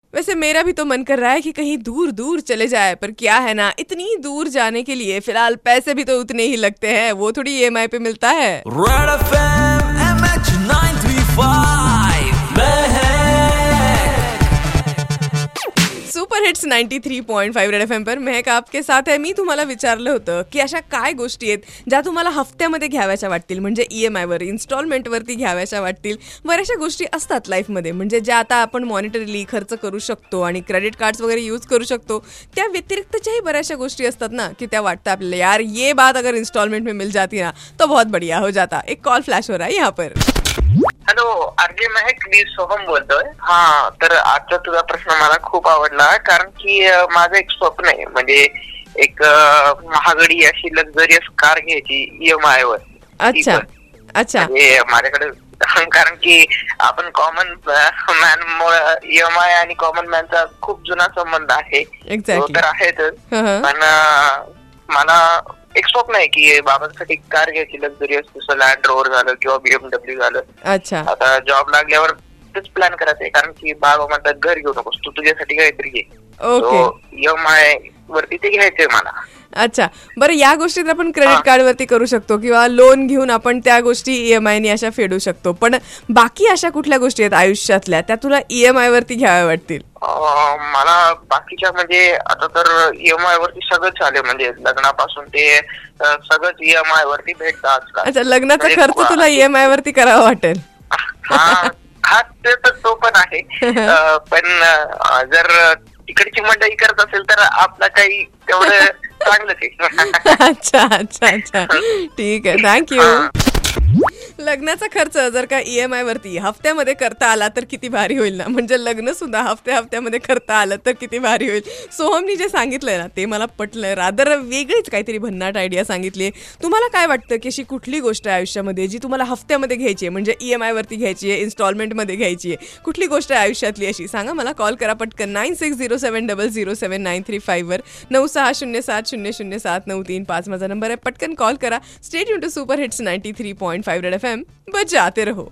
वैसे मेरा भी तो मन कर रहा है कि कहीं दूर दूर चले जाए, पर क्या है ना, इतनी दूर जाने के लिए फिलहाल पैसे भी तो उतने ही लगते हैं, वो थोड़ी ईएमआई पे मिलता है। Red FM MH 935 super hits 93.5 red FM पर महक आपके साथ आहे. मी तुम्हाला विचारलं होतं की अशा काय गोष्टी आहेत ज्या तुम्हाला हफ्त्यामध्ये घ्याव्याच्या वाटतील, म्हणजे ईएमआयवर इन्स्टॉलमेंटवरती घ्याव्याच्या वाटतील. बऱ्याचशा गोष्टी असतात लाईफमध्ये, म्हणजे ज्या आता आपण मॉनिटरीली खर्च करू शकतो आणि क्रेडिट कार्ड्स वगैरे यूज करू शकतो. त्या व्यतिरिक्तच्याही बऱ्याचशा गोष्टी असतात ना की त्या वाटतं आपल्याला, यार ये बात अगर इंस्टॉलमेंट में मिल जाती ना तो बहुत बढ़िया हो जाता. एक कॉल फ्लॅश हो रहा है यहाँ पर. हॅलो आरजे महक, मी सोहम बोलतोय. हा, तर आजचा तुझा प्रश्न मला खूप आवडला, कारण की माझं एक स्वप्न आहे, म्हणजे एक महागडी अशी लक्झरियस कार घ्यायची ईएमआय वर. अच्छा अच्छा. माझ्याकडे कारण की आपण कॉमन मॅन मुळे ईएमआय आणि कॉमन मॅनचा खूप जुना संबंध आहे. एक्झॅक्टली. तर आहेच, पण मला एक स्वप्न आहे की बाबांसाठी कार घ्यायची लक्झरियस, जसं लँड रोवर झालं किंवा BMW झालं. अच्छा. आता जॉब लागल्यावर तेच प्लॅन करायचंय, कारण की बाबा म्हणतात घर घेऊ नकोस, तू तुझ्यासाठी काहीतरी घे. ओके. ईएमआय वरती ते घ्यायचंय मला. अच्छा, बरं, या गोष्टी तर आपण क्रेडिट कार्ड वरती करू शकतो किंवा लोन घेऊन आपण त्या गोष्टी ईएमआय ने अशा फेडू शकतो. पण बाकी अशा कुठल्या गोष्टी आहेत आयुष्यातल्या त्या तुला ईएमआय वरती घ्याव्या वाटतील? मला बाकीच्या म्हणजे आता तर ईएमआय वरती सगळंच आले, म्हणजे लग्नापासून ते सगळंच ईएमआय वरती भेटतं आजकाल. अच्छा, लग्नाचा खर्च तुला ईएमआय वरती करावा वाटेल? हा, ते तर तो पण आहे. पण जर तिकडची मंडळी करत असेल तर आपलं काही तेवढं चांगलंच आहे. अच्छा अच्छा अच्छा, ठीक आहे, थँक्यू. लग्नाचा खर्च जर का ईएमआय वरती हफ्त्यामध्ये करता आला तर किती भारी होईल ना, म्हणजे लग्न सुद्धा हफ्त्यामध्ये करता आलं तर किती भारी होईल. सोहमनी जे सांगितलंय ना ते मला पटलंय, रादर वेगळीच काहीतरी भन्नाट आयडिया सांगितली. तुम्हाला काय वाटतं की अशी कुठली गोष्ट आहे आयुष्यामध्ये जी तुम्हाला हफ्त्यामध्ये घ्यायची आहे, म्हणजे ईएमआय वरती घ्यायची आहे, इन्स्टॉलमेंटमध्ये घ्यायची आहे? कुठली गोष्ट आहे आयुष्यातली अशी, सांगा मला. कॉल करा पटकन 9607007935 वर. 9607007935 माझा नंबर आहे. पटकन कॉल करा. Stay tune to super hits 93.5 red FM, बजाते रहो.